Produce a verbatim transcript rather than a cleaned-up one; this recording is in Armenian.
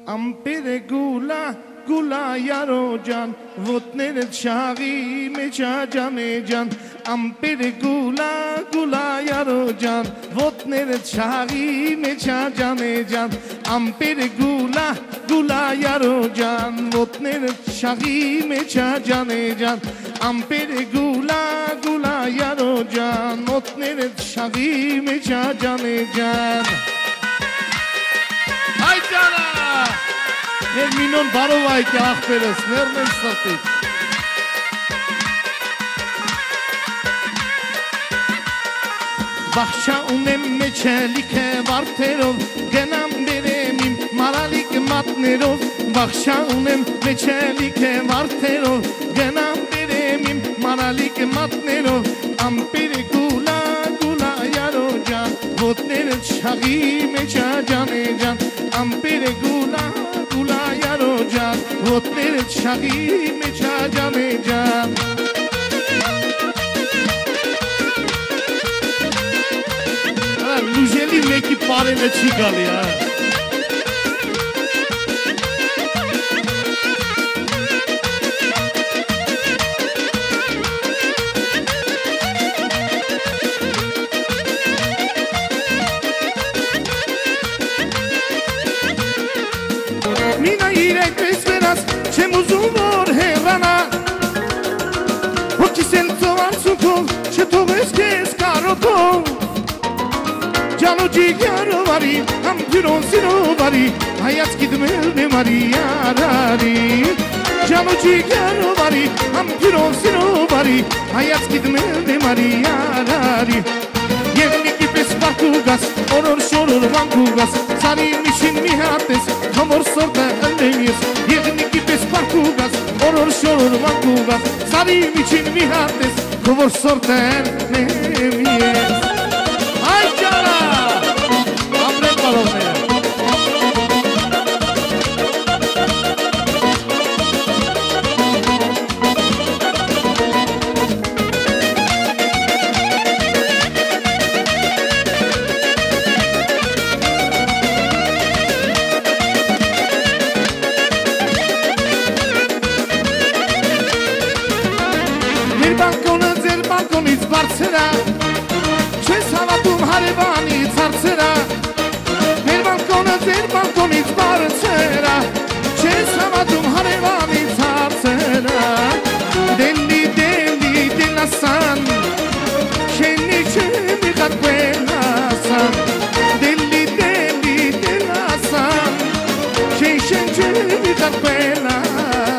Ampere gula gula yaro jan votneret shaghi mecha jane jan Ampere gula gula yaro jan votneret shaghi mecha jane jan Ampere gula gula yaro jan votneret shaghi mecha jane jan Ampere gula gula yaro jan votneret shaghi mecha jane jan Ay jana Մեր մինոն բարով այդ է աղբերս, ներն եմ սրտից Բախշա ունեմ մեջելիք է վարդերով Գնամ բերեմ իմ մարալիք մատներով Բախշա ունեմ մեջելիք է վարդերով Գնամ բերեմ իմ մարալիք մատներով Ամպիրը գուլա գուլա յարո ջան Ոտներդ շաղի մեջա ջան է ջան Ամպիրը գուլա Gula yaro jan, votneret shaghi mecha jane jan. Ara lujeli meki pare me chi gali ha. Mina irek vesperas, c'è musumor herrana Occhi sento arzuco, c'è tu veske scaroto Giallo gigliaro vari, ampiro sino vari Hayat gidmelde Maria rari Giallo gigliaro vari, ampiro sino vari Hayat gidmelde Maria rari Yevniki pes parkugas, oror şoror vankugas Sarim için mihates, kamor sorda öndemiz Yevniki pes parkugas, oror şoror vankugas Sarim için mihates, kamor sorda öndemiz Ay cana! Amret var olmaya Բարձրա Չես հավատում հարևանից հարցերա Մեր բալկոնը ձեր բալկոնից բարձերա Չես հավատում հարևանից հարցերա Դելի դելի դելասան Շենի չեմի կատվելասան Դելի դելի դելասան Շեն շեն չեմի կատվելասան